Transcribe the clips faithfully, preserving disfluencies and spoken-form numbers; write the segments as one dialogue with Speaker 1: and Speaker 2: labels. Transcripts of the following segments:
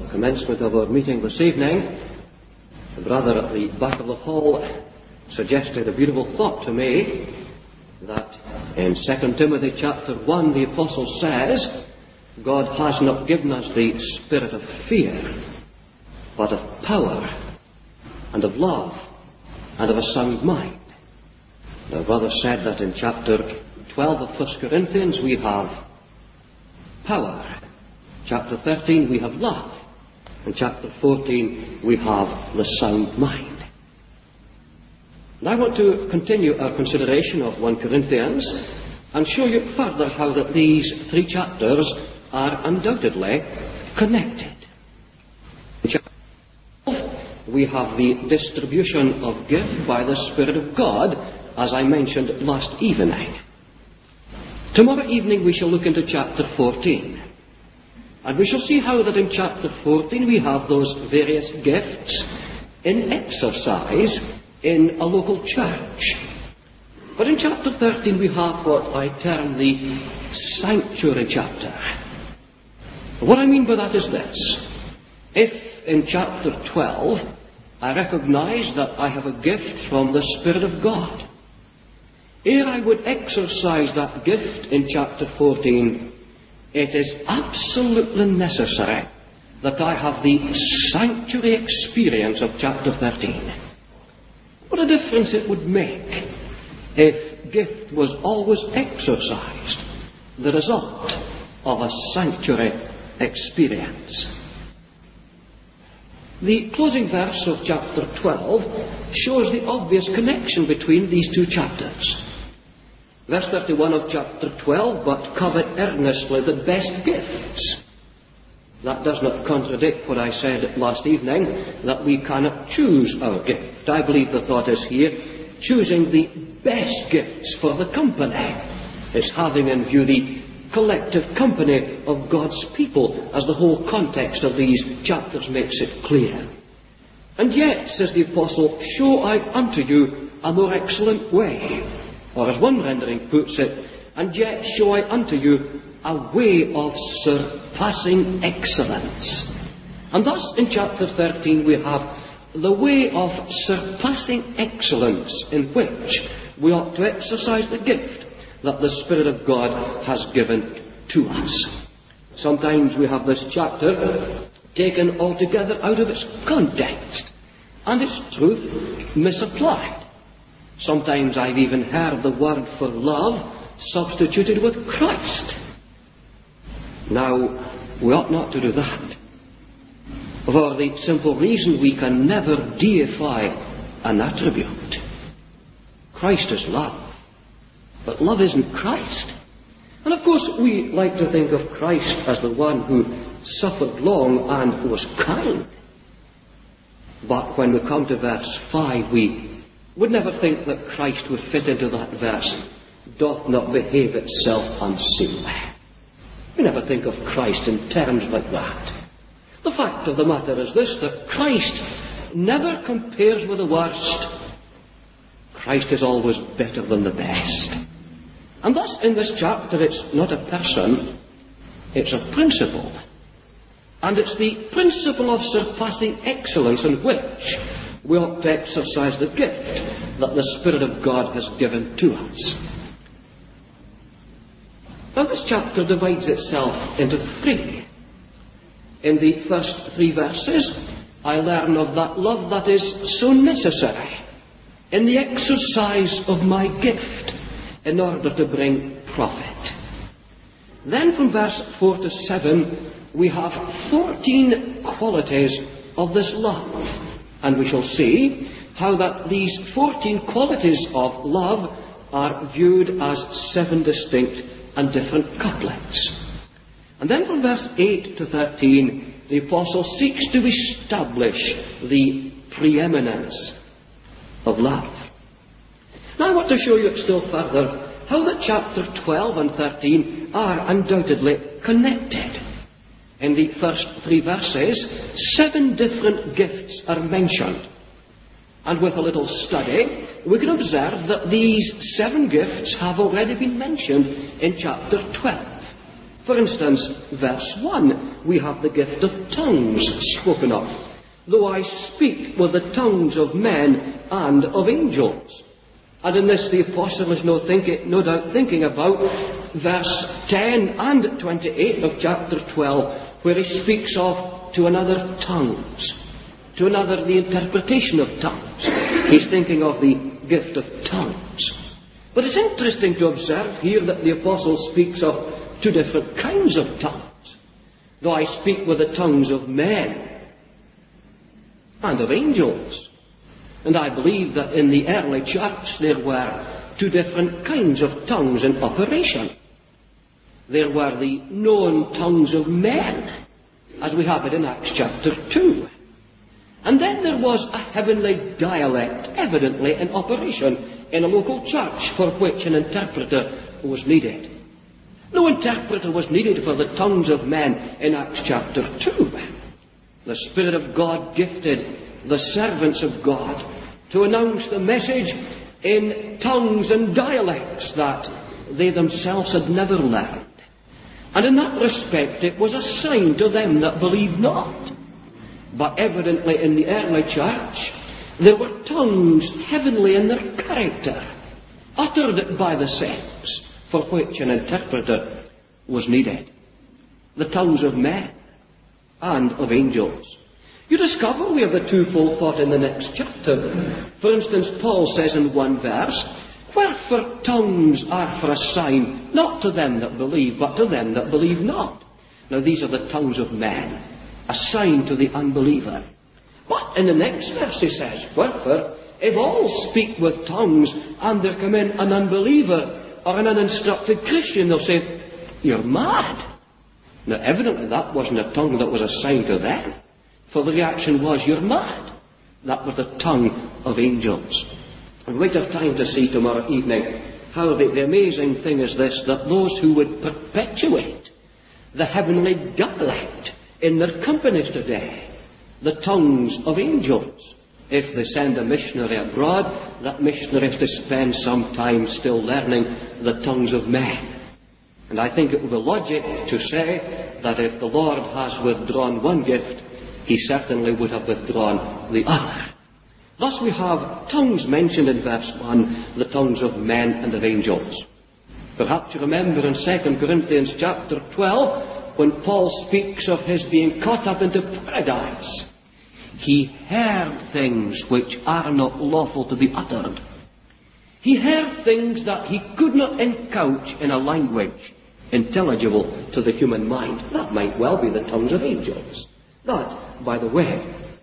Speaker 1: commencement of our meeting this evening, the brother at the back of the hall suggested a beautiful thought to me, that in Second Timothy chapter one the apostle says, God has not given us the spirit of fear, but of power, and of love, and of a sound mind. The brother said that in chapter twelve of First Corinthians we have power. Chapter thirteen we have love. In chapter fourteen we have the sound mind. And I want to continue our consideration of First Corinthians and show you further how that these three chapters are undoubtedly connected. In chapter twelve we have the distribution of gift by the Spirit of God, as I mentioned last evening. Tomorrow evening we shall look into chapter fourteen. And we shall see how that in chapter fourteen we have those various gifts in exercise in a local church. But in chapter thirteen we have what I term the sanctuary chapter. What I mean by that is this. If in chapter twelve I recognize that I have a gift from the Spirit of God, ere I would exercise that gift in chapter fourteen, it is absolutely necessary that I have the sanctuary experience of chapter thirteen. What a difference it would make if gift was always exercised, the result of a sanctuary experience. The closing verse of chapter twelve shows the obvious connection between these two chapters. Verse thirty-one of chapter twelve, but covet earnestly the best gifts. That does not contradict what I said last evening, that we cannot choose our gift. I believe the thought is here, choosing the best gifts for the company. It's having in view the collective company of God's people, as the whole context of these chapters makes it clear. And yet, says the apostle, show I unto you a more excellent way. Or as one rendering puts it, and yet show I unto you a way of surpassing excellence. And thus in chapter thirteen we have the way of surpassing excellence, in which we ought to exercise the gift that the Spirit of God has given to us. Sometimes we have this chapter taken altogether out of its context, and its truth misapplied. Sometimes I've even heard the word for love substituted with Christ. Now, we ought not to do that, for the simple reason we can never deify an attribute. Christ is love, but love isn't Christ. And of course we like to think of Christ as the one who suffered long and was kind. But when we come to verse five, we would never think that Christ would fit into that verse, doth not behave itself unseemly. We never think of Christ in terms like that. The fact of the matter is this, that Christ never compares with the worst. Christ is always better than the best. And thus in this chapter it's not a person, it's a principle. And it's the principle of surpassing excellence in which we ought to exercise the gift that the Spirit of God has given to us. Now this chapter divides itself into three. In the first three verses, I learn of that love that is so necessary in the exercise of my gift in order to bring profit. Then from verse four to seven, we have fourteen qualities of this love. And we shall see how that these fourteen qualities of love are viewed as seven distinct and different couplets. And then from verse eight to thirteen, the apostle seeks to establish the preeminence of love. Now I want to show you still further how that chapter twelve and thirteen are undoubtedly connected. In the first three verses, seven different gifts are mentioned. And with a little study, we can observe that these seven gifts have already been mentioned in chapter twelve. For instance, verse one, we have the gift of tongues spoken of. Though I speak with the tongues of men and of angels. And in this the apostle is no, thinking, no doubt thinking about verse ten and twenty-eight of chapter twelve, where he speaks of to another tongues, to another the interpretation of tongues. He's thinking of the gift of tongues. But it's interesting to observe here that the apostle speaks of two different kinds of tongues. Though I speak with the tongues of men and of angels. And I believe that in the early church there were two different kinds of tongues in operation. There were the known tongues of men, as we have it in Acts chapter two. And then there was a heavenly dialect, evidently in operation in a local church, for which an interpreter was needed. No interpreter was needed for the tongues of men in Acts chapter two. The Spirit of God gifted the servants of God to announce the message in tongues and dialects that they themselves had never learned. And in that respect it was a sign to them that believed not. But evidently in the early church there were tongues heavenly in their character, uttered by the saints, for which an interpreter was needed. The tongues of men and of angels. You discover we have the twofold thought in the next chapter. For instance, Paul says in one verse, wherefore tongues are for a sign, not to them that believe, but to them that believe not. Now these are the tongues of men, a sign to the unbeliever. But in the next verse he says, wherefore, if all speak with tongues, and there come in an unbeliever or an uninstructed Christian, they'll say, you're mad. Now evidently that wasn't a tongue that was a sign to them. For the reaction was, you're mad. That was the tongue of angels. And we have time to see tomorrow evening how the, the amazing thing is this, that those who would perpetuate the heavenly dialect in their companies today, the tongues of angels, if they send a missionary abroad, that missionary has to spend some time still learning the tongues of men. And I think it would be logic to say that if the Lord has withdrawn one gift, he certainly would have withdrawn the other. Thus we have tongues mentioned in verse one, the tongues of men and of angels. Perhaps you remember in Second Corinthians chapter twelve, when Paul speaks of his being caught up into paradise, he heard things which are not lawful to be uttered. He heard things that he could not encouch in a language intelligible to the human mind. That might well be the tongues of angels. That, by the way.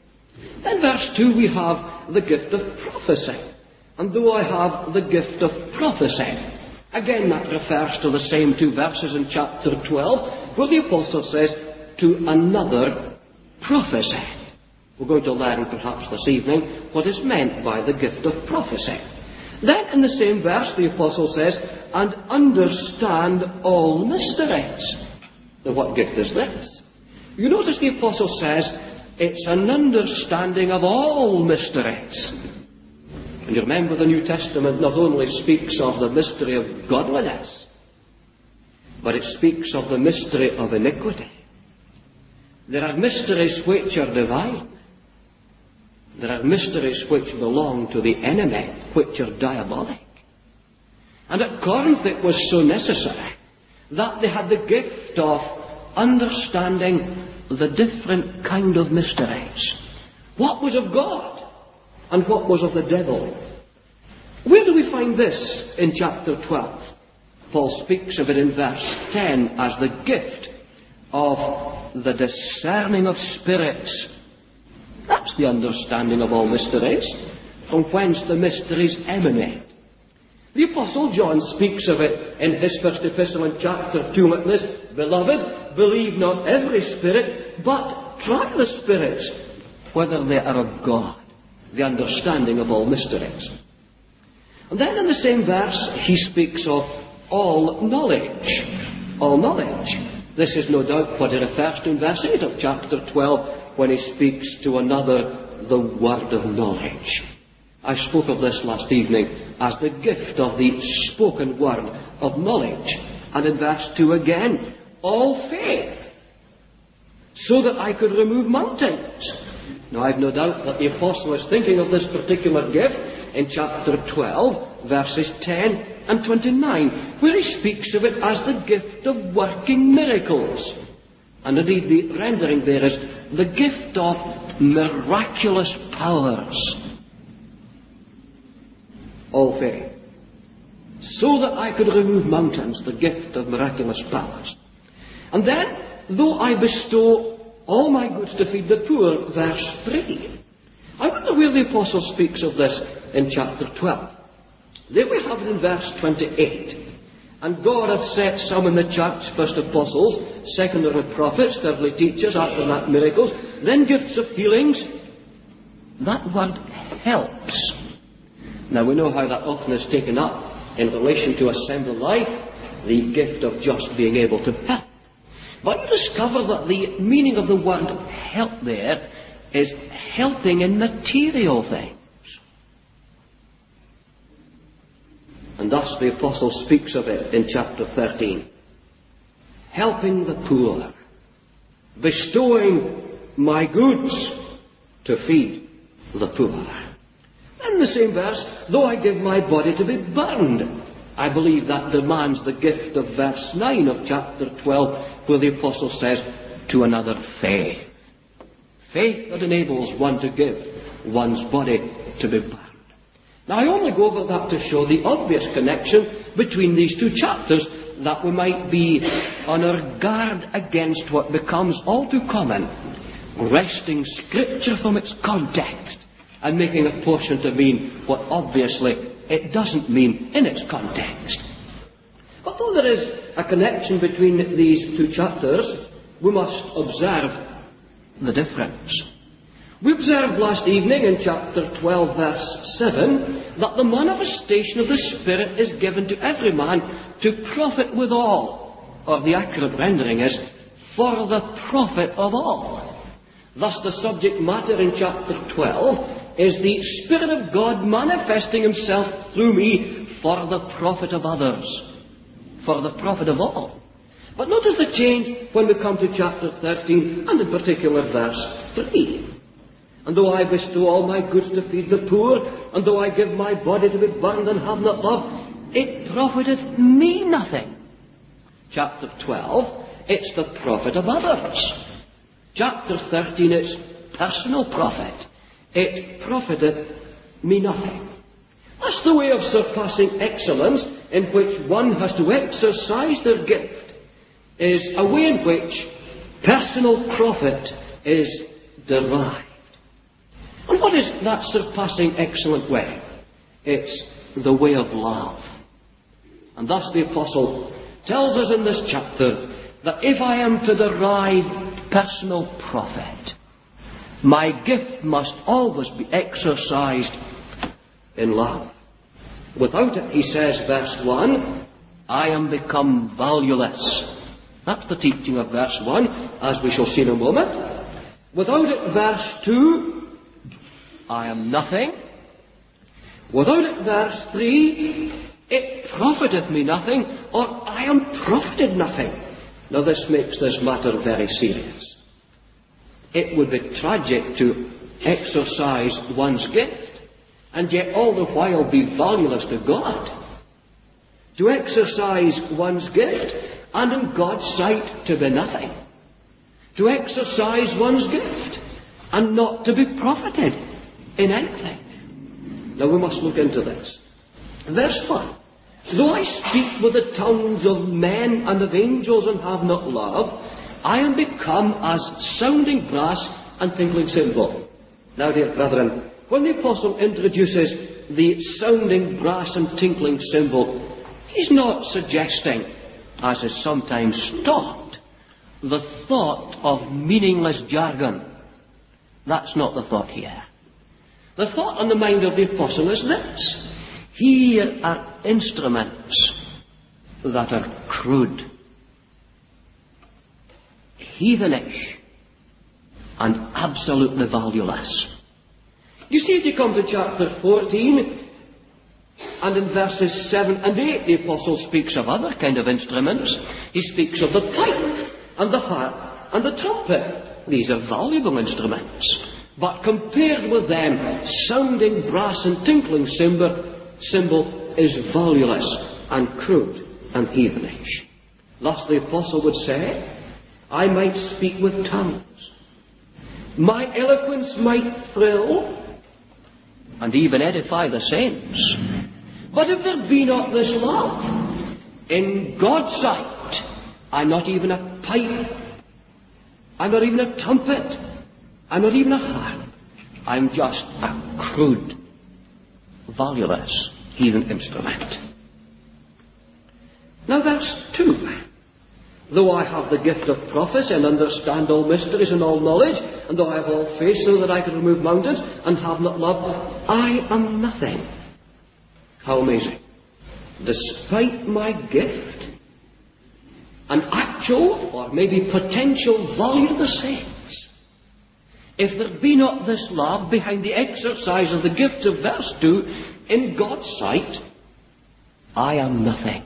Speaker 1: In verse two we have the gift of prophecy. And though I have the gift of prophecy, again that refers to the same two verses in chapter twelve, where the apostle says, to another prophecy. We're going to learn perhaps this evening what is meant by the gift of prophecy. Then in the same verse the apostle says, and understand all mysteries. Now what gift is this? You notice the apostle says, it's an understanding of all mysteries. And you remember the New Testament not only speaks of the mystery of godliness, but it speaks of the mystery of iniquity. There are mysteries which are divine. There are mysteries which belong to the enemy, which are diabolic. And at Corinth it was so necessary that they had the gift of understanding the different kind of mysteries. What was of God and what was of the devil. Where do we find this in chapter twelve? Paul speaks of it in verse ten as the gift of the discerning of spirits. That's the understanding of all mysteries, from whence the mysteries emanate. The Apostle John speaks of it in his first epistle in chapter two like this, beloved, believe not every spirit, but try the spirits, whether they are of God, the understanding of all mysteries. And then in the same verse he speaks of all knowledge. All knowledge. This is no doubt what he refers to in verse eight of chapter twelve, when he speaks to another the word of knowledge. I spoke of this last evening as the gift of the spoken word of knowledge. And in verse two again, all faith, so that I could remove mountains. Now, I've no doubt that the apostle is thinking of this particular gift in chapter twelve, verses ten and twenty-nine, where he speaks of it as the gift of working miracles. And indeed, the rendering there is the gift of miraculous powers. All faith, so that I could remove mountains, the gift of miraculous powers. And then, though I bestow all my goods to feed the poor, verse three. I wonder where the apostle speaks of this in chapter twelve. There we have it in verse twenty-eight. And God hath set some in the church, first apostles, secondary prophets, thirdly teachers, after that miracles, then gifts of healings. That word helps. Now we know how that often is taken up in relation to assembly life, the gift of just being able to help. But you discover that the meaning of the word help there is helping in material things. And thus the apostle speaks of it in chapter thirteen. Helping the poor, bestowing my goods to feed the poor. In the same verse, though I give my body to be burned, I believe that demands the gift of verse nine of chapter twelve, where the apostle says, to another faith. Faith that enables one to give one's body to be burned. Now, I only go over that to show the obvious connection between these two chapters, that we might be on our guard against what becomes all too common, wresting Scripture from its context and making a portion to mean what obviously it doesn't mean in its context. But though there is a connection between these two chapters, we must observe the difference. We observed last evening in chapter twelve, verse seven, that the manifestation of the Spirit is given to every man to profit withal, or the accurate rendering is, for the profit of all. Thus the subject matter in chapter twelve is the Spirit of God manifesting himself through me for the profit of others, for the profit of all. But notice the change when we come to chapter thirteen, and in particular verse three. And though I bestow all my goods to feed the poor, and though I give my body to be burned and have not love, it profiteth me nothing. Chapter twelve, it's the profit of others. Chapter thirteen, it's personal profit. It profiteth me nothing. That's the way of surpassing excellence, in which one has to exercise their gift, is a way in which personal profit is derived. And what is that surpassing excellent way? It's the way of love. And thus the apostle tells us in this chapter that if I am to derive personal profit, my gift must always be exercised in love. Without it, he says, verse one, I am become valueless. That's the teaching of verse one, as we shall see in a moment. Without it, verse two, I am nothing. Without it, verse three, it profiteth me nothing, or I am profited nothing. Now this makes this matter very serious. It would be tragic to exercise one's gift, and yet all the while be valueless to God. To exercise one's gift, and in God's sight to be nothing. To exercise one's gift, and not to be profited in anything. Now we must look into this. Verse one. Though I speak with the tongues of men and of angels and have not love, I am become as sounding brass and tinkling cymbal. Now, dear brethren, when the apostle introduces the sounding brass and tinkling cymbal, he's not suggesting, as is sometimes taught, the thought of meaningless jargon. That's not the thought here. The thought on the mind of the apostle is this. Here are instruments that are crude, heathenish, and absolutely valueless. You see, if you come to chapter fourteen, And in verses seven and eight, the apostle speaks of other kind of instruments. He speaks of the pipe and the harp and the trumpet. These are valuable instruments. But compared with them, sounding brass and tinkling cymbal, cymbal is valueless and crude and heathenish. Thus the apostle would say, I might speak with tongues. My eloquence might thrill and even edify the saints. But if there be not this love, in God's sight, I'm not even a pipe, I'm not even a trumpet, I'm not even a harp. I'm just a crude, valueless, heathen instrument. Now verse two. Though I have the gift of prophecy and understand all mysteries and all knowledge, and though I have all faith so that I can remove mountains and have not love, I am nothing. How amazing. Despite my gift and actual or maybe potential value to the saints, if there be not this love behind the exercise of the gift of verse two, in God's sight, I am nothing.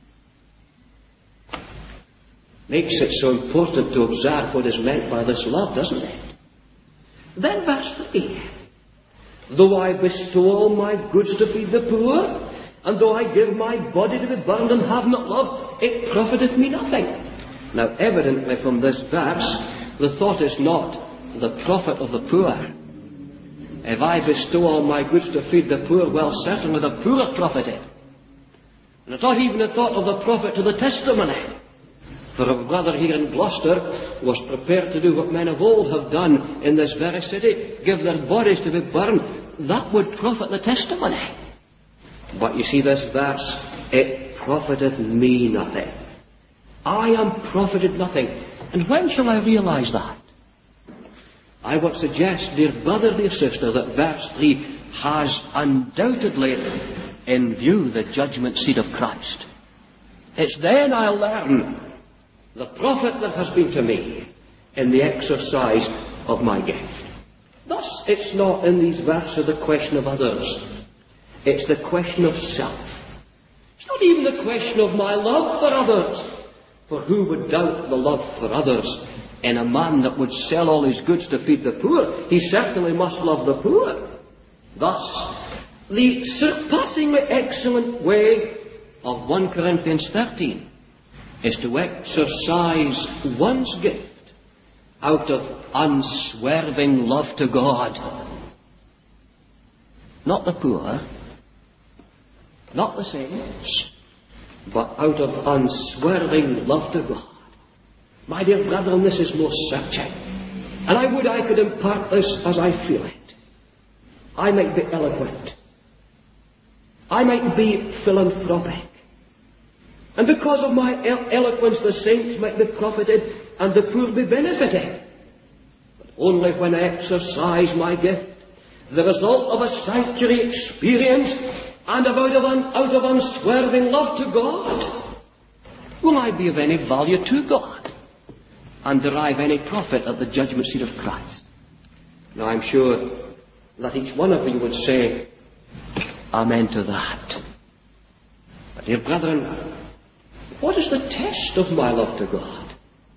Speaker 1: Makes it so important to observe what is meant by this love, doesn't it? Then verse three. Though I bestow all my goods to feed the poor, and though I give my body to be burned and have not love, it profiteth me nothing. Now evidently from this verse, the thought is not the profit of the poor. If I bestow all my goods to feed the poor, well, certainly the poor are profited. And it's not even a thought of the profit to the testimony. For a brother here in Gloucester was prepared to do what men of old have done in this very city, give their bodies to be burned. That would profit the testimony. But you see this verse, it profiteth me nothing. I am profited nothing. And when shall I realize that? I would suggest, dear brother, dear sister, that verse three has undoubtedly in view the judgment seat of Christ. It's then I'll learn the profit that has been to me in the exercise of my gift. Thus, it's not in these verses the question of others. It's the question of self. It's not even the question of my love for others. For who would doubt the love for others in a man that would sell all his goods to feed the poor? He certainly must love the poor. Thus, the surpassingly excellent way of First Corinthians thirteen is to exercise one's gift out of unswerving love to God. Not the poor, not the saints, but out of unswerving love to God. My dear brethren, this is most searching. And I would I could impart this as I feel it. I might be eloquent. I might be philanthropic. And because of my elo- eloquence, the saints might be profited and the poor be benefited. But only when I exercise my gift, the result of a sanctuary experience and out of, un- out of unswerving love to God, will I be of any value to God and derive any profit at the judgment seat of Christ. Now I'm sure that each one of you would say, Amen to that. But dear brethren, what is the test of my love to God?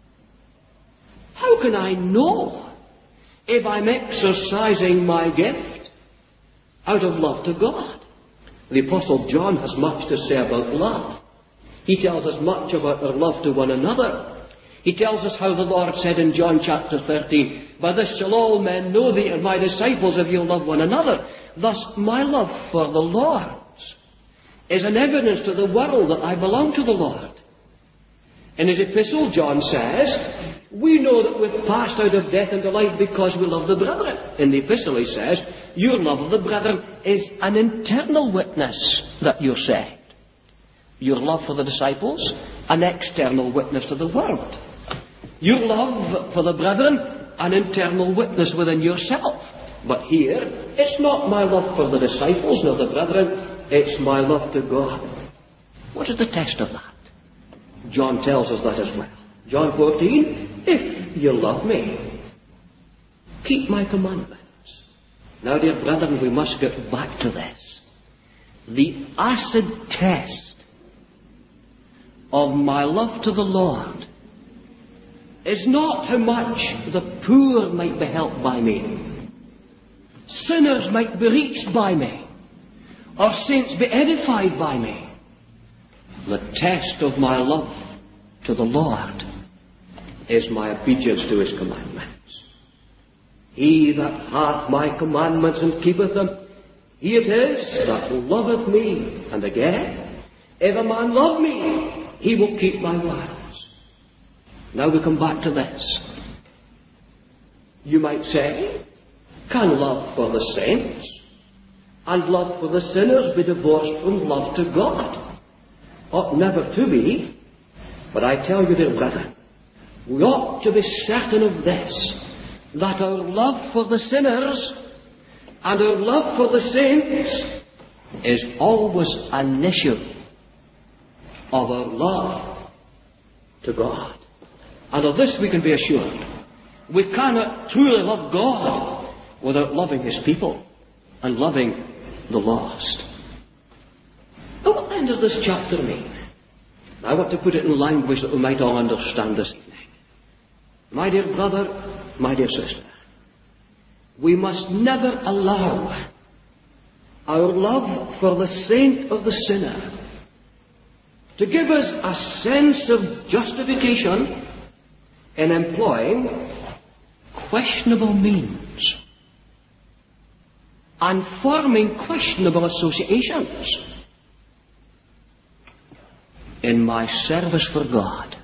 Speaker 1: How can I know if I'm exercising my gift out of love to God? The Apostle John has much to say about love. He tells us much about our love to one another. He tells us how the Lord said in John chapter thirteen, By this shall all men know that ye are my disciples if you love one another. Thus, my love for the Lord is an evidence to the world that I belong to the Lord. In his epistle, John says, we know that we've passed out of death into life because we love the brethren. In the epistle he says, your love of the brethren is an internal witness that you're saved. Your love for the disciples, an external witness to the world. Your love for the brethren, an internal witness within yourself. But here, it's not my love for the disciples nor the brethren, it's my love to God. What is the test of that? John tells us that as well. John fourteen, if you love me, keep my commandments. Now, dear brethren, we must get back to this. the acid test of my love to the Lord is not how much the poor might be helped by me, sinners might be reached by me, or saints be edified by me. The test of my love to the Lord is my obedience to his commandments. He that hath my commandments and keepeth them, he it is that loveth me. And again, if a man love me, he will keep my words. Now we come back to this. You might say, can love for the saints and love for the sinners be divorced from love to God? Ought never to be. But I tell you, dear brethren, we ought to be certain of this, that our love for the sinners and our love for the saints is always an issue of our love to God. And of this we can be assured. We cannot truly love God without loving his people and loving the lost. But what then does this chapter mean? I want to put it in language that we might all understand this evening. My dear brother, my dear sister, we must never allow our love for the saint or the sinner to give us a sense of justification in employing questionable means and forming questionable associations in my service for God.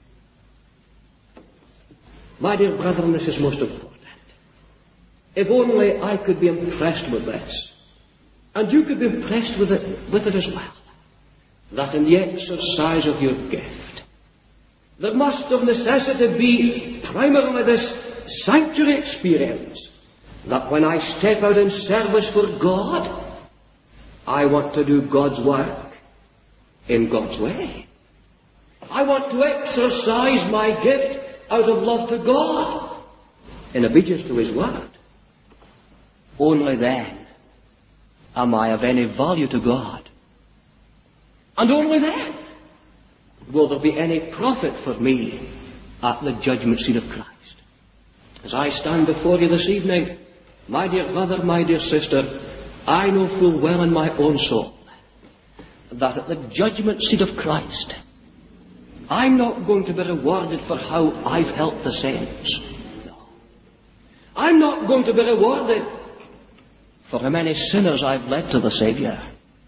Speaker 1: My dear brethren, this is most important. If only I could be impressed with this, and you could be impressed with it, with it as well, that in the exercise of your gift, there must of necessity be primarily this sanctuary experience, that when I step out in service for God, I want to do God's work in God's way. I want to exercise my gift out of love to God in obedience to his word. Only then am I of any value to God. And only then will there be any profit for me at the judgment seat of Christ. As I stand before you this evening, my dear brother, my dear sister, I know full well in my own soul that at the judgment seat of Christ, I'm not going to be rewarded for how I've helped the saints. No. I'm not going to be rewarded for how many sinners I've led to the Saviour.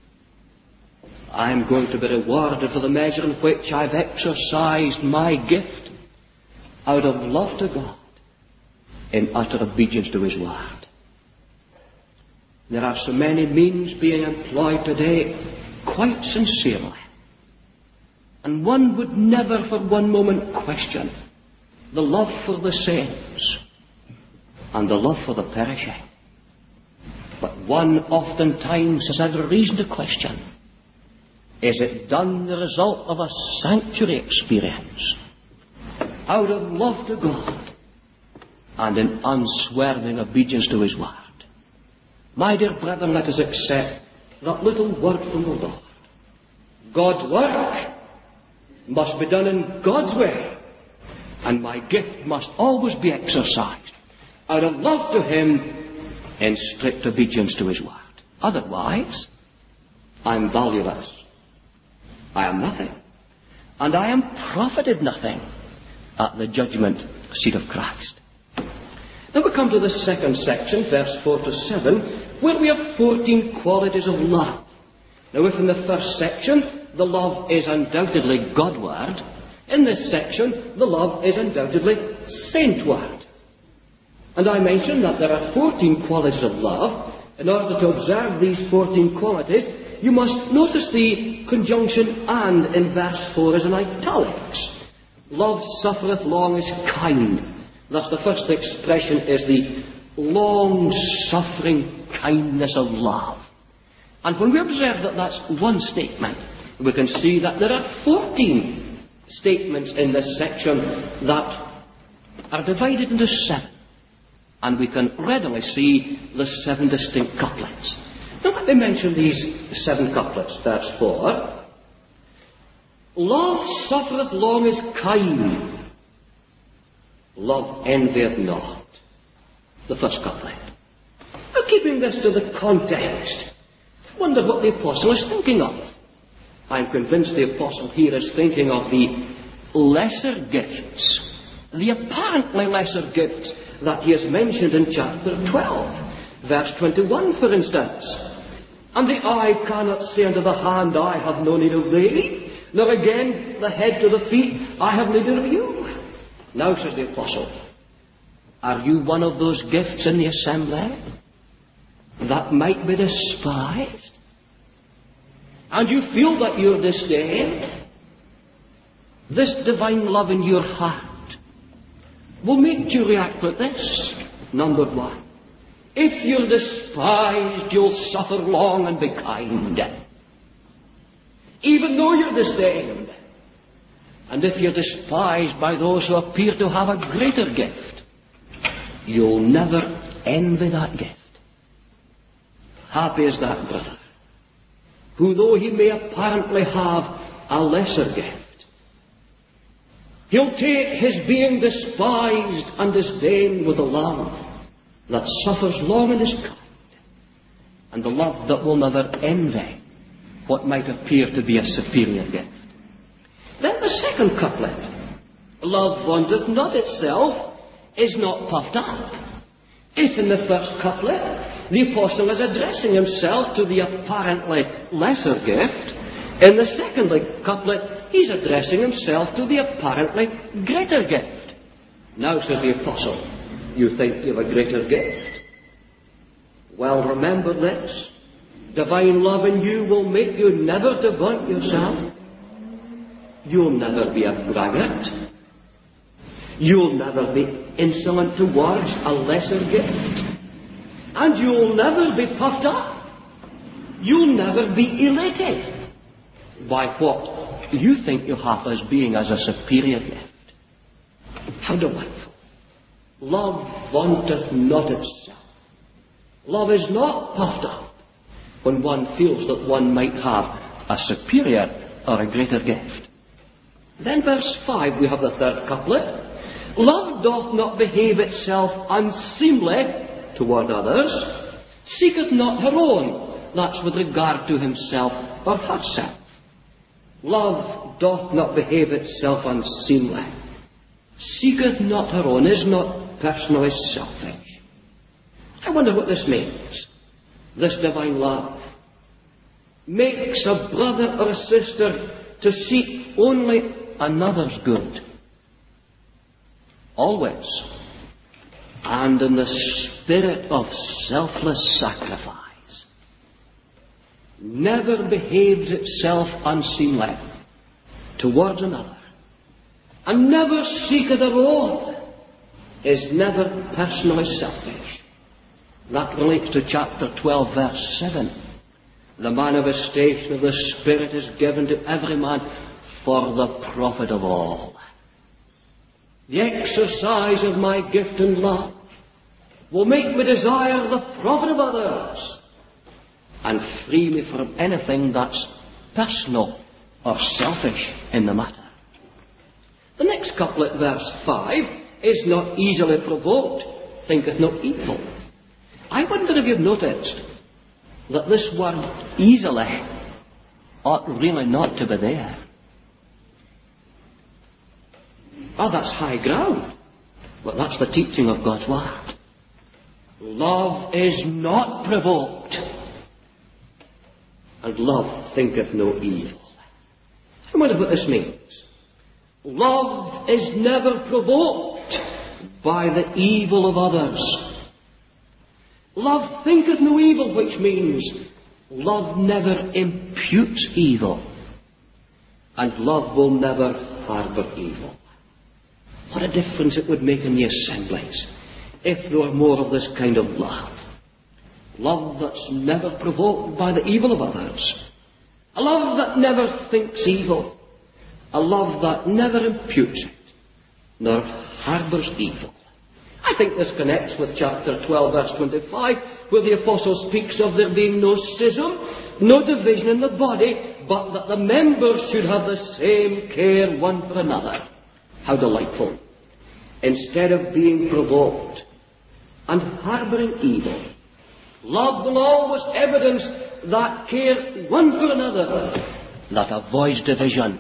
Speaker 1: I'm going to be rewarded for the measure in which I've exercised my gift out of love to God in utter obedience to his word. There are so many means being employed today, quite sincerely. And one would never for one moment question the love for the saints and the love for the perishing. But one oftentimes has every reason to question, is it done the result of a sanctuary experience, out of love to God, and in unswerving obedience to his word? My dear brethren, let us accept that little word from the Lord. God's work must be done in God's way, and my gift must always be exercised out of love to him in strict obedience to his word. Otherwise, I'm valueless. I am nothing. And I am profited nothing at the judgment seat of Christ. Then we come to the second section, verse four to seven, where we have fourteen qualities of love. Now, if in the first section the love is undoubtedly Godward, in this section the love is undoubtedly saintward. And I mentioned that there are fourteen qualities of love. In order to observe these fourteen qualities, you must notice the conjunction "and" in verse four is in italics. Love suffereth long, is kind. Thus the first expression is the long-suffering kindness of love. And when we observe that that's one statement, we can see that there are fourteen statements in this section that are divided into seven. And we can readily see the seven distinct couplets. Now let me mention these seven couplets. Verse four. Love suffereth long is kind. Love envieth not. The first couplet. Now keeping this to the context, I wonder what the apostle is thinking of. I'm convinced the apostle here is thinking of the lesser gifts, the apparently lesser gifts that he has mentioned in chapter twelve, verse twenty-one, for instance. And the eye cannot say unto the hand, I have no need of thee, nor again the head to the feet, I have need of you. Now, says the apostle, are you one of those gifts in the assembly that might be despised? And you feel that you're disdained? This divine love in your heart will make you react like this. Number one. If you're despised, you'll suffer long and be kind. Even though you're disdained. And if you're despised by those who appear to have a greater gift, you'll never envy that gift. Happy is that brother, who though he may apparently have a lesser gift, he'll take his being despised and disdained with a love that suffers long and is kind, and the love that will never envy what might appear to be a superior gift. Then the second couplet, love vaunteth not itself, is not puffed up. If in the first couplet the apostle is addressing himself to the apparently lesser gift, in the second couplet he's addressing himself to the apparently greater gift. Now, says the apostle, you think you have a greater gift? Well, remember this. Divine love in you will make you never to vaunt yourself. You'll never be a braggart. You'll never be insolent towards a lesser gift. And you'll never be puffed up. You'll never be elated by what you think you have as being as a superior gift. How delightful. Love vaunteth not itself. Love is not puffed up when one feels that one might have a superior or a greater gift. Then verse five, we have the third couplet. Love doth not behave itself unseemly toward others, seeketh not her own. That's with regard to himself or herself. Love doth not behave itself unseemly, seeketh not her own, is not personally selfish. I wonder what this means. This divine love makes a brother or a sister to seek only another's good. Always. And in the spirit of selfless sacrifice. Never behaves itself unseemly towards another. And never seeketh her own. Is never personally selfish. That relates to chapter twelve, verse seven. The manifestation of the Spirit is given to every man for the profit of all. The exercise of my gift and love will make me desire the profit of others and free me from anything that's personal or selfish in the matter. The next couplet, verse five, is not easily provoked, thinketh no evil. I wonder if you've noticed that this word easily ought really not to be there. Oh, that's high ground. But that's the teaching of God's Word. Love is not provoked, and love thinketh no evil. I wonder what this means. Love is never provoked by the evil of others. Love thinketh no evil, which means love never imputes evil, and love will never harbour evil. What a difference it would make in the assemblies if there were more of this kind of love. Love that's never provoked by the evil of others. A love that never thinks evil. A love that never imputes it, nor harbours evil. I think this connects with chapter twelve, verse twenty-five, where the apostle speaks of there being no schism, no division in the body, but that the members should have the same care one for another. How delightful. Instead of being provoked and harbouring evil, love will always evidence that care one for another that avoids division.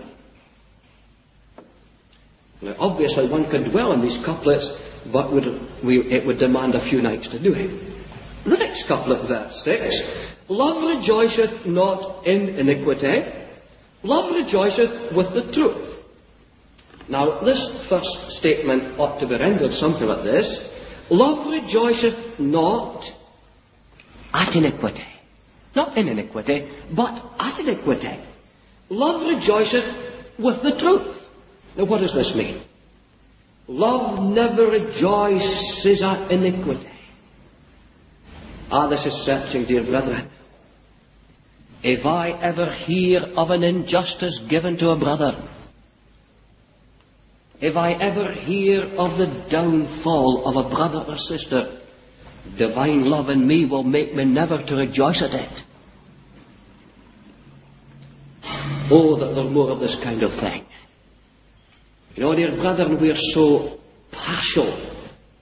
Speaker 1: Now, obviously, one could dwell on these couplets, but would, we, it would demand a few nights to do it. The next couplet, verse six. Love rejoiceth not in iniquity. Love rejoiceth with the truth. Now, this first statement ought to be rendered something like this. Love rejoiceth not at iniquity. Not in iniquity, but at iniquity. Love rejoiceth with the truth. Now, what does this mean? Love never rejoices at iniquity. Ah, this is searching, dear brethren. If I ever hear of an injustice given to a brother, if I ever hear of the downfall of a brother or sister, divine love in me will make me never to rejoice at it. Oh, that there were more of this kind of thing. You know, dear brethren, we are so partial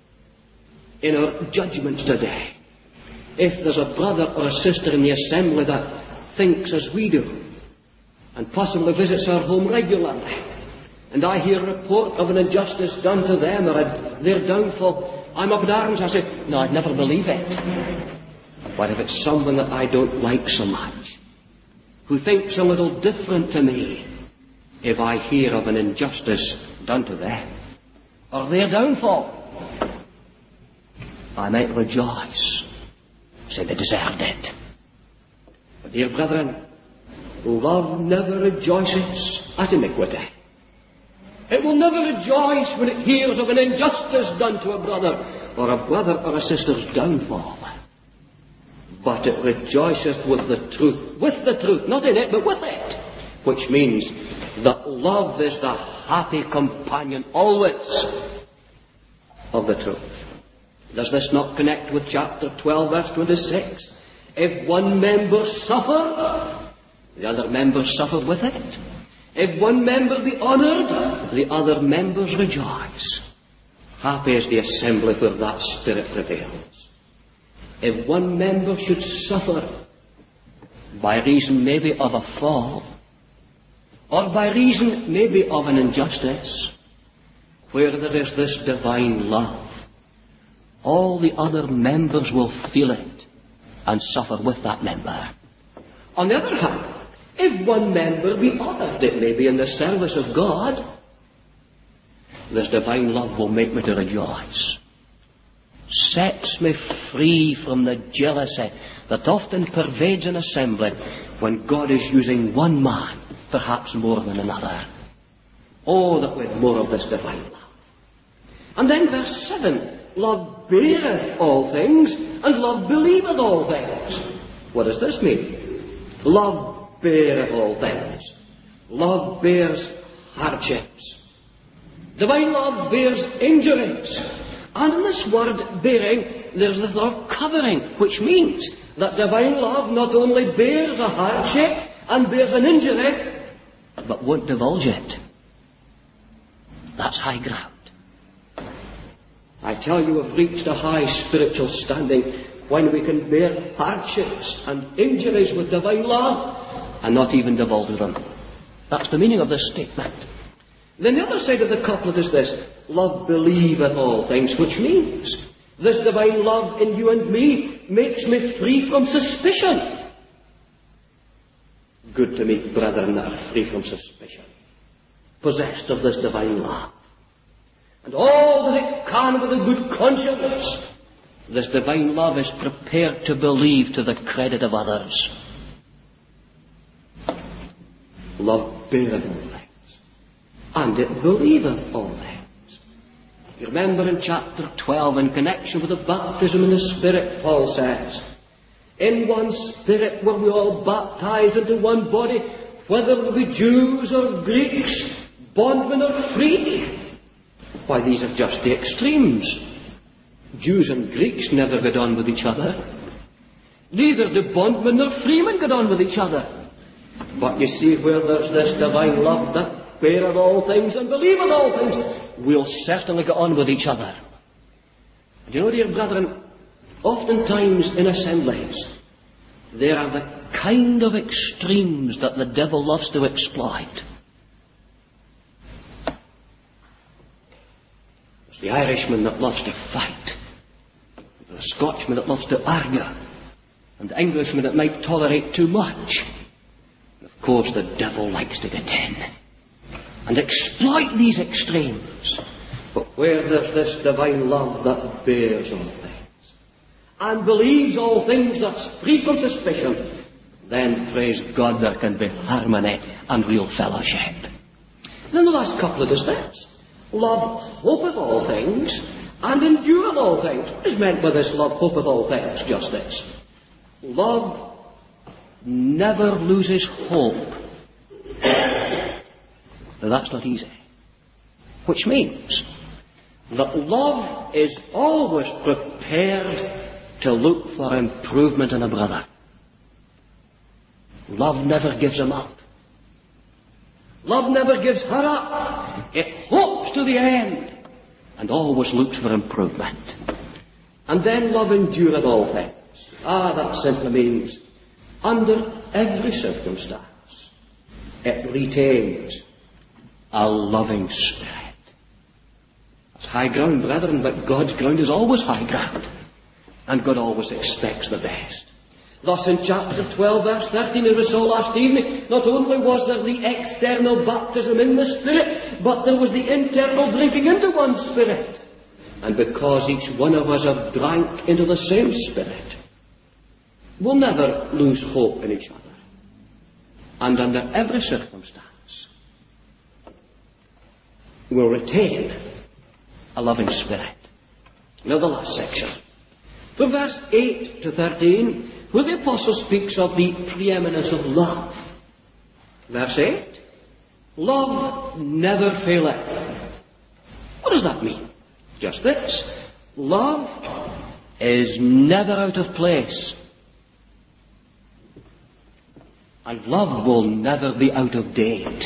Speaker 1: in our judgments today. If there's a brother or a sister in the assembly that thinks as we do, and possibly visits our home regularly, and I hear a report of an injustice done to them or a, their downfall, I'm up in arms. I say, no, I'd never believe it. What if it's someone that I don't like so much, who thinks a little different to me? If I hear of an injustice done to them, or their downfall, I might rejoice, say they deserved it. But dear brethren, love never rejoices at iniquity. It will never rejoice when it hears of an injustice done to a brother, or a brother or a sister's downfall. But it rejoiceth with the truth, with the truth, not in it, but with it. Which means that love is the happy companion always of the truth. Does this not connect with chapter twelve, verse twenty-six? If one member suffer, the other members suffer with it. If one member be honoured, the other members rejoice. Happy is the assembly where that spirit prevails. If one member should suffer by reason maybe of a fall, or by reason maybe of an injustice, where there is this divine love, all the other members will feel it and suffer with that member. On the other hand, if one member be honoured, it may be in the service of God, this divine love will make me to rejoice. Sets me free from the jealousy that often pervades an assembly when God is using one man, perhaps more than another. Oh, that we had more of this divine love. And then verse seven, love beareth all things, and love believeth all things. What does this mean? Love beareth all things. Love bears hardships. Divine love bears injuries. And in this word bearing, there's the thought of covering, which means that divine love not only bears a hardship and bears an injury, but won't divulge it. That's high ground. I tell you, we've reached a high spiritual standing when we can bear hardships and injuries with divine love and not even divulge them. That's the meaning of this statement. Then the other side of the couplet is this: love believeth all things, which means this divine love in you and me makes me free from suspicion. Good to meet brethren that are free from suspicion, possessed of this divine love, and all that it can with a good conscience. This divine love is prepared to believe to the credit of others. Love beareth all things, and it believeth all things. You remember in chapter twelve, in connection with the baptism in the Spirit, Paul says, in one Spirit were we all baptized into one body, whether we be Jews or Greeks, bondmen or free. Why, these are just the extremes Jews and Greeks never got on with each other. Neither do bondmen nor freemen get on with each other. But you see, where there's this divine love that beareth all things and believeth all things, we'll certainly get on with each other. And you know, dear brethren, oftentimes in assemblies, there are the kind of extremes that the devil loves to exploit. There's the Irishman that loves to fight, the Scotchman that loves to argue, and the Englishman that might tolerate too much. And of course, the devil likes to get in and exploit these extremes. But where there's this divine love that bears all things and believes all things that's free from suspicion, then, praise God, there can be harmony and real fellowship. Then the last couple of the steps. Love hopeth all things and endureth all things. What is meant by this love hopeth all things? Just this. Love never loses hope. Now that's not easy. Which means that love is always prepared to look for improvement in a brother. Love never gives him up. Love never gives her up. It hopes to the end and always looks for improvement. And then love endureth all things. Ah, that simply means under every circumstance it retains a loving spirit. That's high ground, brethren, but God's ground is always high ground. And God always expects the best. Thus in chapter twelve, verse thirteen, as we saw last evening, not only was there the external baptism in the Spirit, but there was the internal drinking into one Spirit. And because each one of us have drank into the same Spirit, we'll never lose hope in each other. And under every circumstance, we'll retain a loving Spirit. Now the last section. From verse eight to thirteen, where the Apostle speaks of the preeminence of love. Verse eight, love never faileth. What does that mean? Just this. Love is never out of place. And love will never be out of date.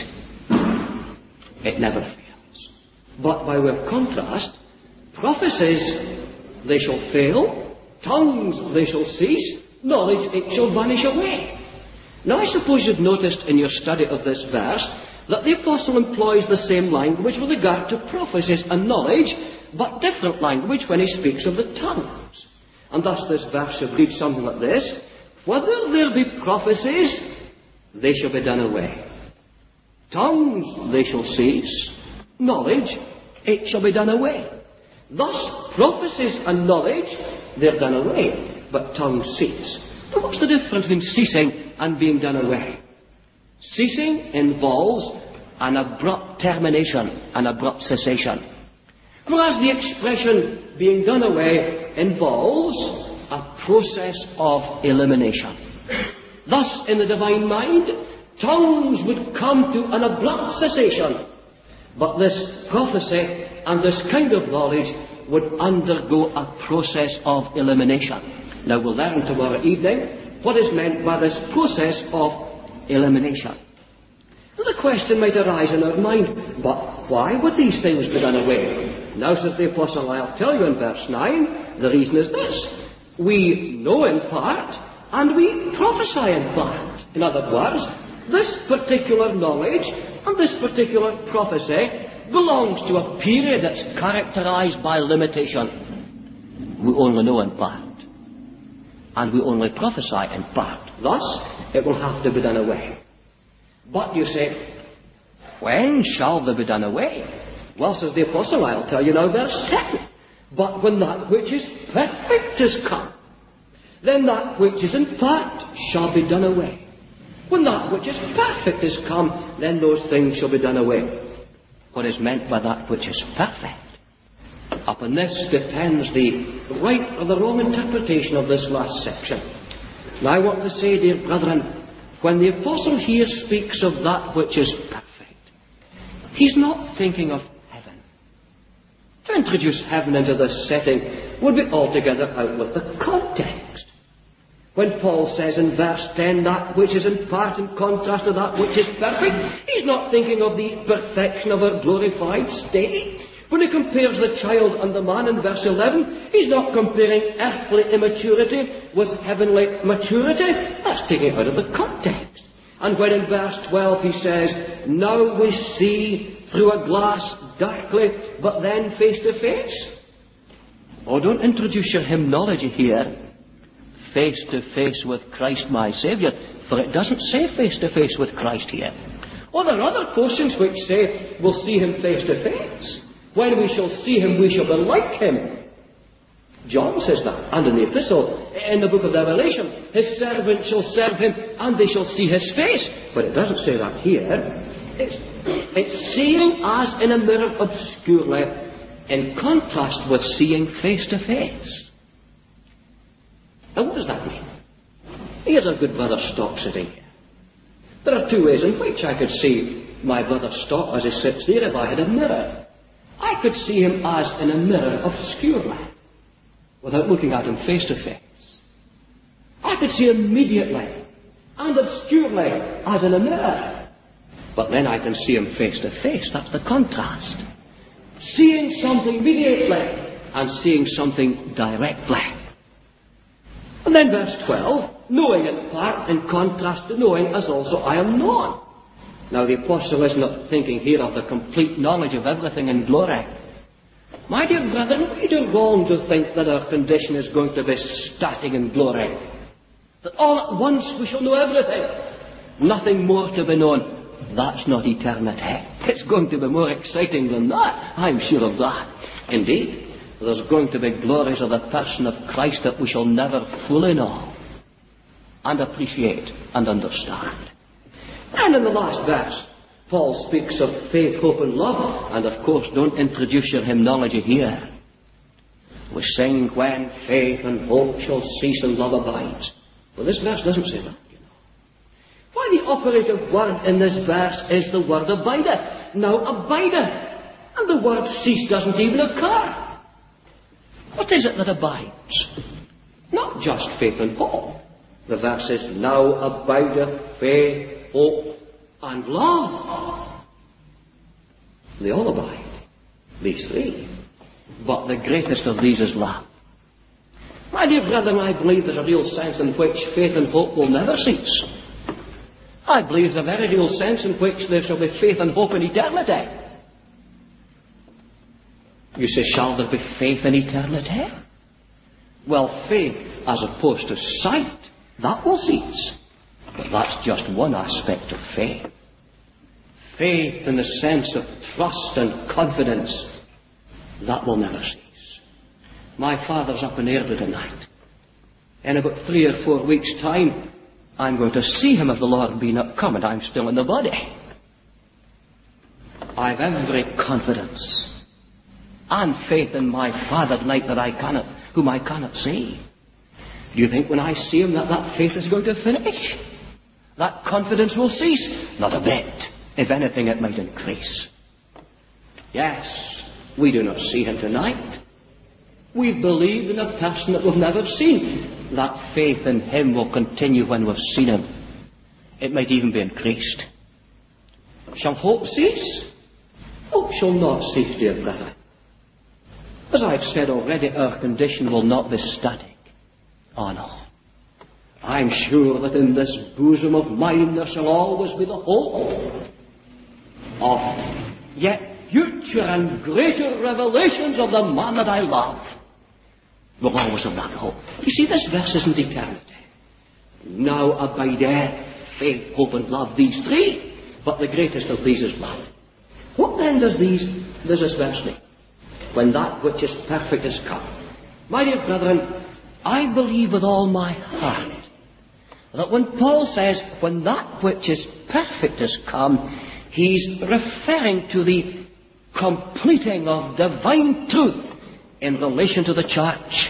Speaker 1: It never fails. But by way of contrast, prophecies, they shall fail. Tongues, they shall cease. Knowledge, it shall vanish away. Now I suppose you've noticed in your study of this verse that the Apostle employs the same language with regard to prophecies and knowledge, but different language when he speaks of the tongues. And thus this verse should read something like this: whether there be prophecies, they shall be done away. Tongues, they shall cease. Knowledge, it shall be done away. Thus prophecies and knowledge, they're done away. But tongues cease. But what's the difference between ceasing and being done away? Ceasing involves an abrupt termination, an abrupt cessation. Whereas the expression being done away involves a process of elimination. Thus, in the divine mind, tongues would come to an abrupt cessation. But this prophecy and this kind of knowledge would undergo a process of elimination. Now we'll learn tomorrow evening what is meant by this process of elimination. Now the question might arise in our mind, but why would these things be done away? Now, says the Apostle, I'll tell you in verse nine, the reason is this: we know in part and we prophesy in part. In other words, this particular knowledge and this particular prophecy belongs to a period that's characterized by limitation. We only know in part. And we only prophesy in part. Thus, it will have to be done away. But you say, when shall they be done away? Well, says the Apostle, I'll tell you now, verse ten. But when that which is perfect is come, then that which is in part shall be done away. When that which is perfect is come, then those things shall be done away. What is meant by that which is perfect? Upon this depends the right or the wrong interpretation of this last section. Now I want to say, dear brethren, when the Apostle here speaks of that which is perfect, he's not thinking of heaven. For introduce heaven into this setting would be altogether out with the context. When Paul says in verse ten, that which is in part in contrast to that which is perfect, he's not thinking of the perfection of a glorified state. When he compares the child and the man in verse eleven, he's not comparing earthly immaturity with heavenly maturity. That's taken out of the context. And when in verse twelve he says, now we see through a glass darkly, but then face to face. Oh, don't introduce your hymnology here, face to face with Christ my Saviour, for it doesn't say face to face with Christ here. Oh, there are other portions which say we'll see him face to face. When we shall see him, we shall be like him. John says that, and in the epistle, in the book of Revelation, his servants shall serve him, and they shall see his face. But it doesn't say that here. It's, it's seeing as in a mirror obscurely, in contrast with seeing face to face. Now, what does that mean? Here's a good brother Stott sitting here. There are two ways in which I could see my brother Stott as he sits there if I had a mirror. I could see him as in a mirror obscurely, without looking at him face to face. I could see him immediately and obscurely as in a mirror. But then I can see him face to face. That's the contrast. Seeing something immediately and seeing something directly. And then verse twelve, knowing in part in contrast to knowing as also I am known. Now the apostle is not thinking here of the complete knowledge of everything in glory. My dear brethren, we do wrong to think that our condition is going to be static in glory. That all at once we shall know everything. Nothing more to be known. That's not eternity. It's going to be more exciting than that. I'm sure of that. Indeed, there's going to be glories of the person of Christ that we shall never fully know and appreciate and understand. And in the last verse, Paul speaks of faith, hope and love. And of course, don't introduce your hymnology here. We sing when faith and hope shall cease and love abides. Well, this verse doesn't say that, you know. Why, the operative word in this verse is the word abideth. Now, abideth. And the word cease doesn't even occur. What is it that abides? Not just faith and hope. The verse says, now abideth faith, hope, and love. They all abide, these three. But the greatest of these is love. My dear brethren, I believe there's a real sense in which faith and hope will never cease. I believe there's a very real sense in which there shall be faith and hope in eternity. You say, shall there be faith in eternity? Well, faith as opposed to sight, that will cease. But that's just one aspect of faith. Faith in the sense of trust and confidence, that will never cease. My father's up in Airdrie tonight. In about three or four weeks' time, I'm going to see him if the Lord be not come, and I'm still in the body. I've every confidence and faith in my Father tonight that I cannot, whom I cannot see. Do you think when I see him that that faith is going to finish? That confidence will cease? Not a bit. If anything, it might increase. Yes, we do not see him tonight. We believe in a person that we've never seen. That faith in him will continue when we've seen him. It might even be increased. Shall hope cease? Hope shall not cease, dear brother. As I've said already, our condition will not be static. Oh no. I'm sure that in this bosom of mine there shall always be the hope of yet future and greater revelations of the man that I love. We'll always have that hope. You see, this verse isn't eternity. Now abideth faith, hope and love, these three, but the greatest of these is love. What then does these does this verse mean? When that which is perfect is come. My dear brethren, I believe with all my heart that when Paul says, when that which is perfect is come, he's referring to the completing of divine truth in relation to the church.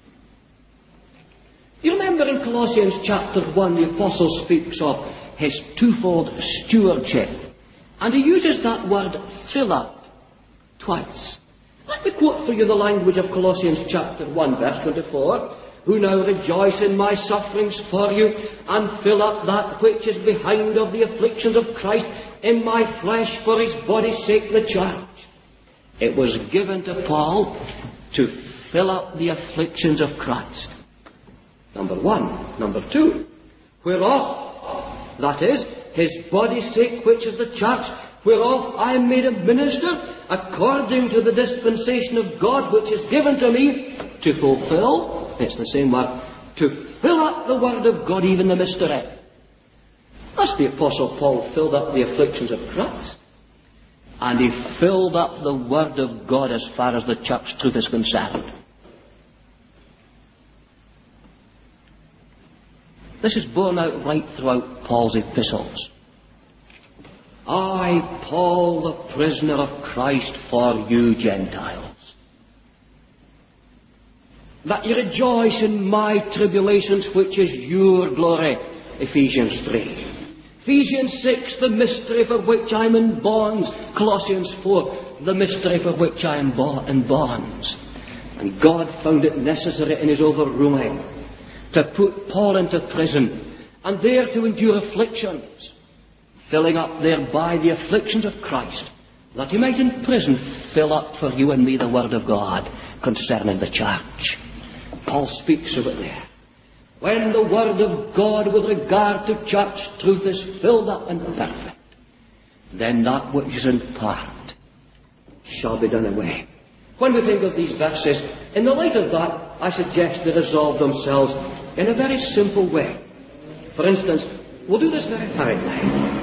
Speaker 1: You remember in Colossians chapter one, the apostle speaks of his twofold stewardship. And he uses that word phila twice. Let me quote for you the language of Colossians chapter one, verse twenty-four. Who now rejoice in my sufferings for you, and fill up that which is behind of the afflictions of Christ in my flesh for his body's sake, the church. It was given to Paul to fill up the afflictions of Christ. Number one. Number two. Whereof, that is, his body's sake, which is the church, whereof I am made a minister, according to the dispensation of God which is given to me, to fulfill, it's the same word, to fill up the word of God, even the mystery. Thus the Apostle Paul filled up the afflictions of Christ. And he filled up the word of God as far as the church truth is concerned. This is borne out right throughout Paul's epistles. I, Paul, the prisoner of Christ, for you Gentiles, that ye rejoice in my tribulations, which is your glory. Ephesians three. Ephesians six, the mystery for which I am in bonds. Colossians four, the mystery for which I am in bonds. And God found it necessary in his overruling to put Paul into prison, and there to endure afflictions, filling up thereby the afflictions of Christ, that he might in prison fill up for you and me the word of God concerning the church. Paul speaks of it there. When the word of God with regard to church truth is filled up and perfect, then that which is in part shall be done away. When we think of these verses, in the light of that, I suggest they resolve themselves in a very simple way. For instance, we'll do this very hurriedly.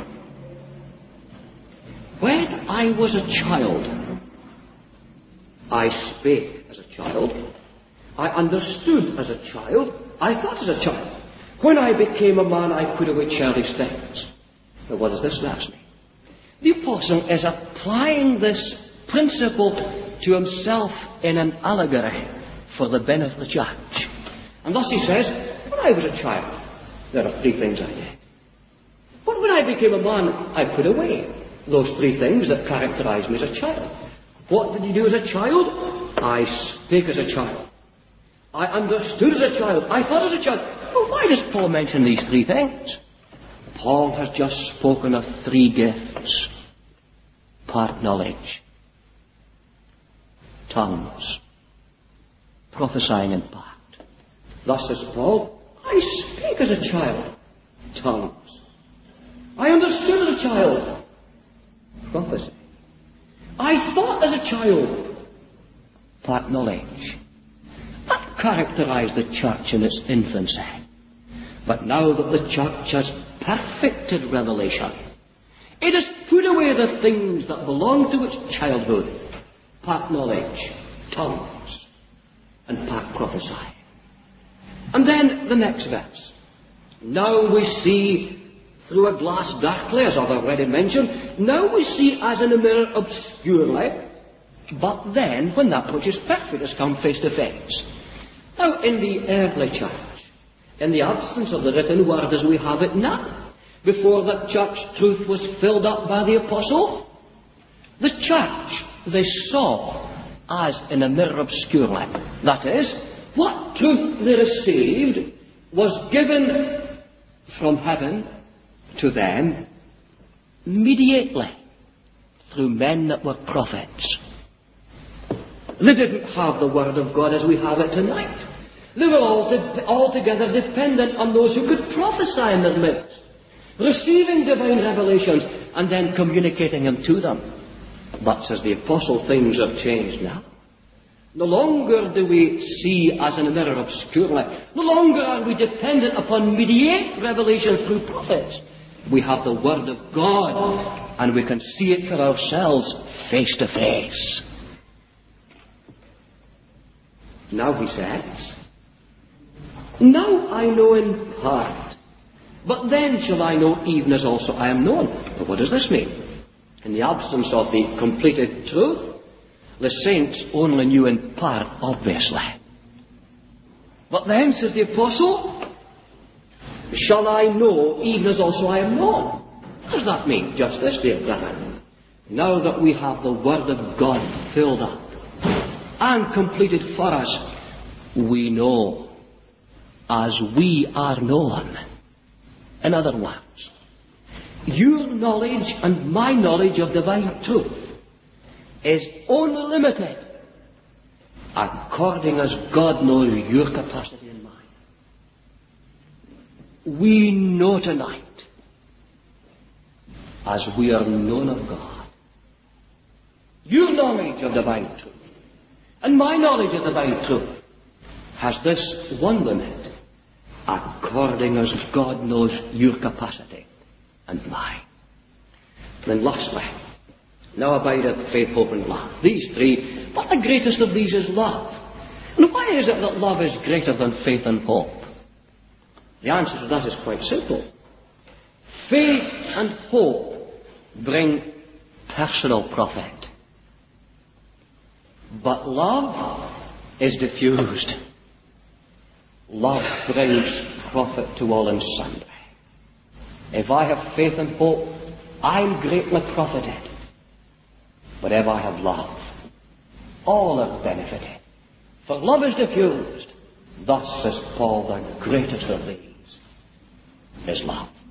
Speaker 1: When I was a child, I spake as a child, I understood as a child, I thought as a child. When I became a man, I put away childish things. Now, what does this verse mean? The apostle is applying this principle to himself in an allegory for the benefit of the church. And thus he says, when I was a child, there are three things I did. But when I became a man, I put away those three things that characterized me as a child. What did you do as a child? I spake as a child. I understood as a child. I thought as a child. Well, why does Paul mention these three things? Paul has just spoken of three gifts. Part knowledge, tongues, prophesying in part. Thus says Paul, I spake as a child, tongues. I understood as a child, prophecy. I thought as a child, part knowledge. That characterized the church in its infancy. But now that the church has perfected revelation, it has put away the things that belong to its childhood, part knowledge, tongues, and part prophesying. And then the next verse. Now we see through a glass darkly, as I've already mentioned. Now we see as in a mirror obscurely, but then when that which is perfect has come face to face. Now in the early church, in the absence of the written word as we have it now, before that church truth was filled up by the apostle, the church they saw as in a mirror obscurely. That is, what truth they received was given from heaven to them immediately through men that were prophets. They didn't have the word of God as we have it tonight. They were altogether dependent on those who could prophesy in their midst, receiving divine revelations and then communicating them to them. But, says the apostle, things have changed now. No longer do we see as in a mirror obscurely. No longer are we dependent upon mediate revelation through prophets. We have the word of God, and we can see it for ourselves face to face. Now he says, now I know in part, but then shall I know even as also I am known. But what does this mean? In the absence of the completed truth, the saints only knew in part, obviously. But then, says the apostle, shall I know even as also I am known. What does that mean? Just this, dear brethren. Now that we have the word of God filled up, and completed for us. We know as we are known. In other words, your knowledge and my knowledge of divine truth is only limited according as God knows your capacity and mine. We know tonight as we are known of God. Your knowledge of divine truth and my knowledge of divine truth has this one limit, according as God knows your capacity and mine. And then lastly, now abideth faith, hope, and love. These three, but the greatest of these is love. And why is it that love is greater than faith and hope? The answer to that is quite simple. Faith and hope bring personal profit. But love is diffused. Love brings profit to all and sundry. If I have faith and hope, I'm greatly profited. But if I have love, all are benefited. For love is diffused. Thus, says Paul, the greatest of these is love.